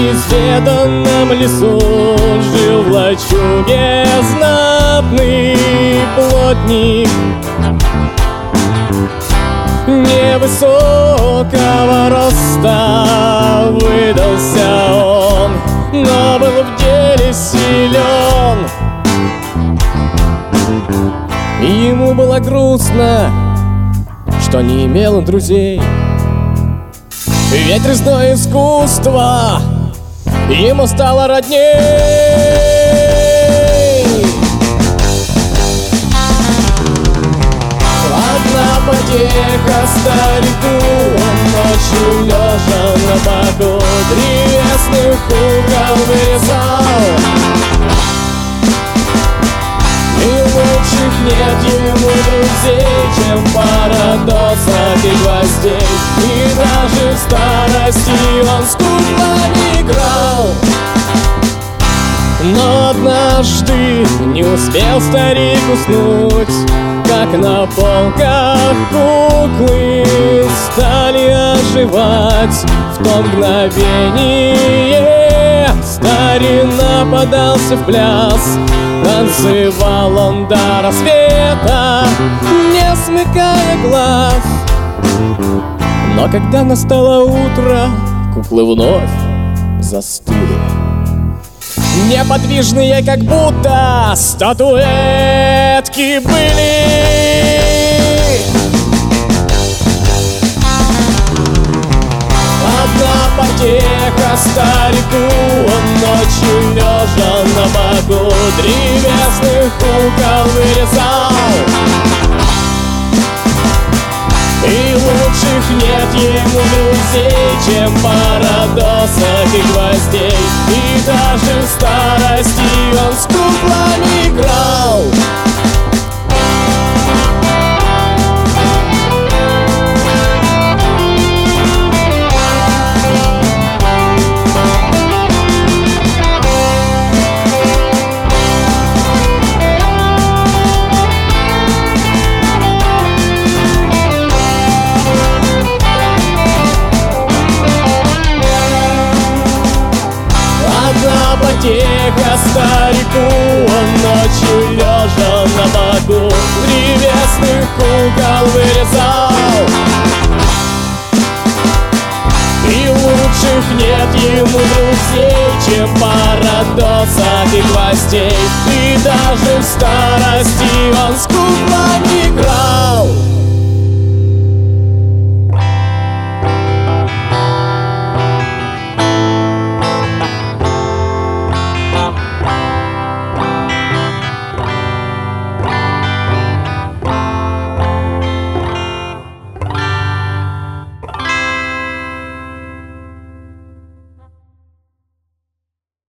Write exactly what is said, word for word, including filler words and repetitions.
неизведанном лесу жил в лачуге знатный плотник. Невысокого роста выдался он, но был в деле силен. И ему было грустно, что не имел он друзей, ведь резное искусство ему стало родней. Одна потеха старику, он ночью лежа на боку древесных угол вырезал. И лучших нет ему друзей, чем пара досок и гвоздей. И даже в старости он с куклами играл. Но однажды не успел старик уснуть, как на полках куклы стали оживать. В то мгновение старина подался в пляс. Танцевал он до рассвета, не смыкая глаз. Но когда настало утро, куклы вновь застыли, неподвижные, как будто статуэтки были. Одна потеха старику, он ночью лежа на боку древесных угол вырезал. И лучших нет ему друзей, чем пара досок и гвоздей. И даже в старости он с куклами играл. Потеха старику, он ночью лежа на боку древесных угол вырезал. И лучших нет ему друзей, чем пара досок и гвоздей. И даже в старости